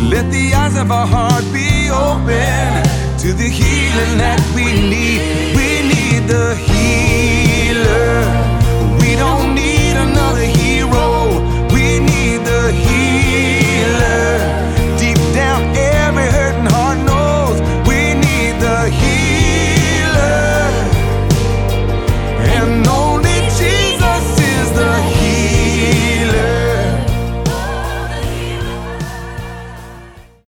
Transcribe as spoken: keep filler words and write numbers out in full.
Let the eyes of our heart be open to the healing that we need. We need the healing.